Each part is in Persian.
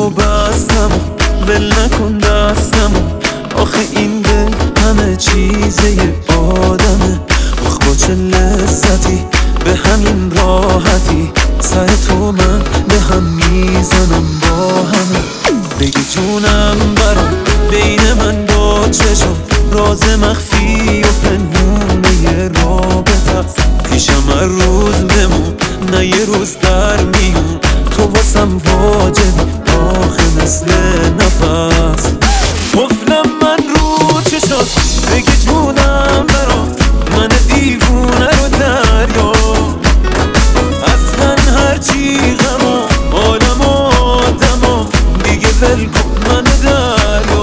تو بستم ول نکن دستمو. آخه این دل همه چیزه آدمه. آخ با چه لذتی به همین راحتی سر تو من به هم میزنم با همه. بگی جونم برام بین من با چشم راز مخفی و پنهونه رابطه است. پیشم هر روز بمون نه یه روز در میون. تو واسم واجبی آخه مثل نفس. قفلم من رو چشات بگی جونم برام من دیوونه رو دریا. اصلا هرچی غم و عالم و آدم و دیگه ول کن من دریا.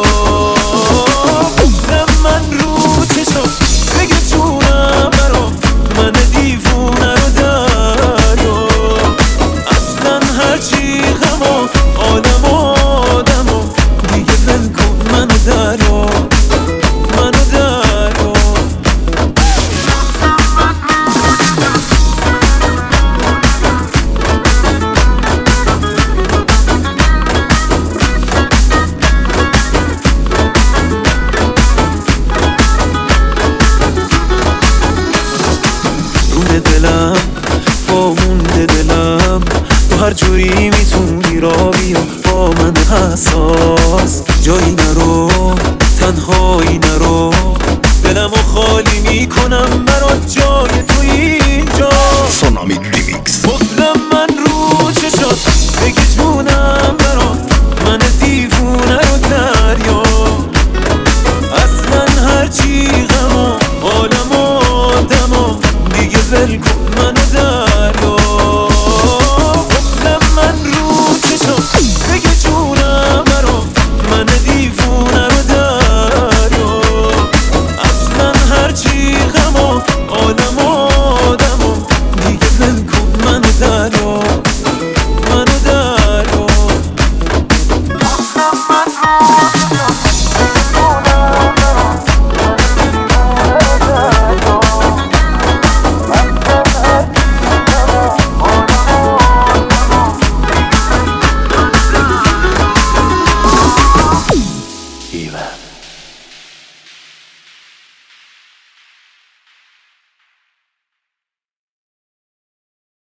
قفلم من رو چشات بگی جونم برام من دیوونه رو دریا. اصلا هرچی غم و عالم و آدم و دیگه ول کن من دریا. دلم وامونده دلم تو هر جوری میتونی را بیا با من حساس. جایی نرو تنهایی نرو دلمو خالی میکنم برات جای تو اینجا. سونامی ریمیکس. گفتم من رو چشات بگی جونم برات من دیوونه رو دریا. اصلا هرچی غم و عالم و آدم و دیگه ول کن من دریا. گفتم من رو چشات بگی جونم برات من دیوونه رو دریا. اصلا هرچی غم و عالم و آدم و دیگه ول کن من دریا.